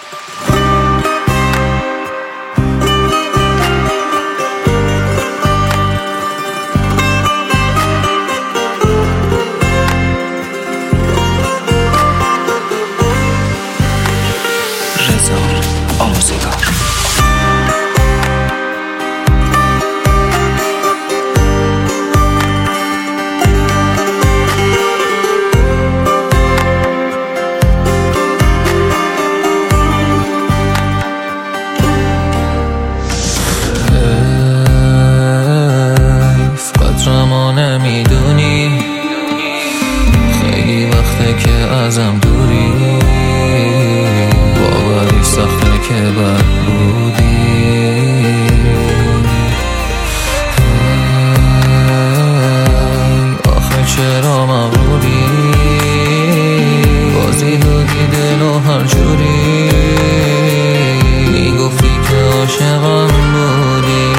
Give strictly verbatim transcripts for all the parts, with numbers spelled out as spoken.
نمیدونی خیلی وقته که ازم دوری، باوری سخته که بد بودی. آخه چرا مغروری، بازی دادی دل و هر جوری، میگفتی که عاشقم بودی.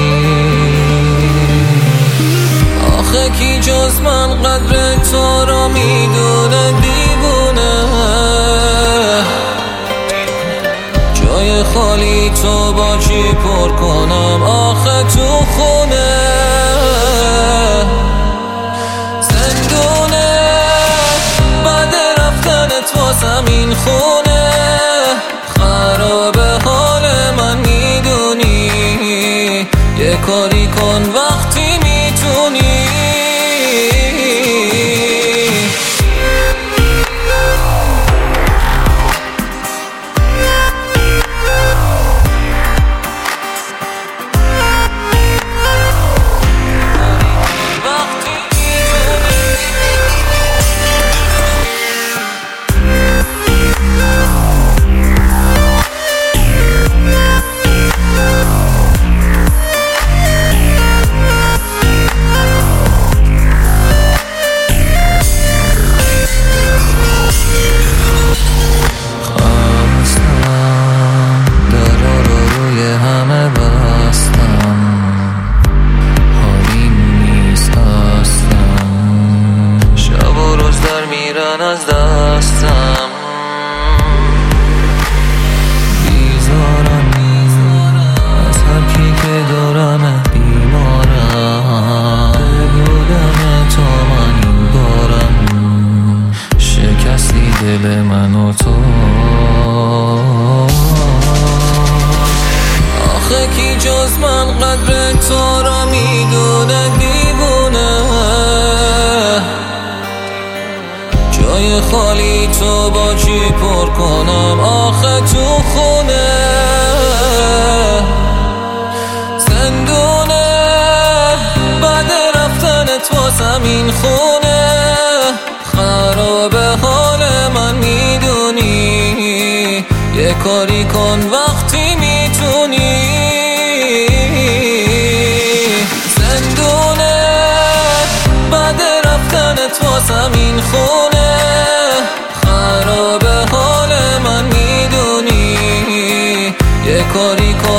آخه کی جز من قدر تو را میدونه دیوونه، جای خالی تو با چی پر کنم آخه تو خونه. زندونه بعد رفتنت واسم این خونه، خراب حال من میدونی، یه کاری کن وقتی میتونی. از دستم بیزارم از هر کی که دارم، بیمارم بودم تا من این بارم، شکستی دل من و تو. آخه کی جز من قدر تو را میدونه دیوونه، جای خالی تو با چی پر کنم آخه تو خونه. زندونه بعد رفتنت واسم این خونه، خراب حال من میدونی، یه کاری کن وقتی میتونی. زندونه بعد رفتنت واسم این خونه، خراب حال من میدونی، یه کاری کن